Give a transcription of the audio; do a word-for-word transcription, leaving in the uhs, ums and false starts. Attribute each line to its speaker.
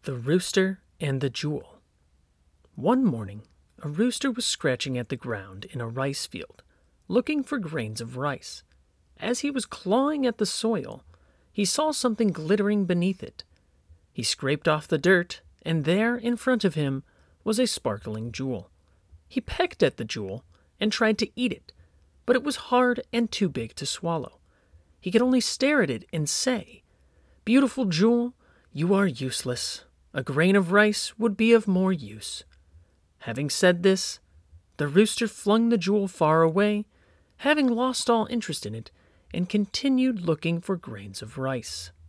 Speaker 1: The Rooster and the Jewel. One morning, a rooster was scratching at the ground in a rice field, looking for grains of rice. As he was clawing at the soil, he saw something glittering beneath it. He scraped off the dirt, and there in front of him was a sparkling jewel. He pecked at the jewel and tried to eat it, but it was hard and too big to swallow. He could only stare at it and say, "Beautiful jewel, you are useless. A grain of rice would be of more use." Having said this, the rooster flung the jewel far away, having lost all interest in it, and continued looking for grains of rice.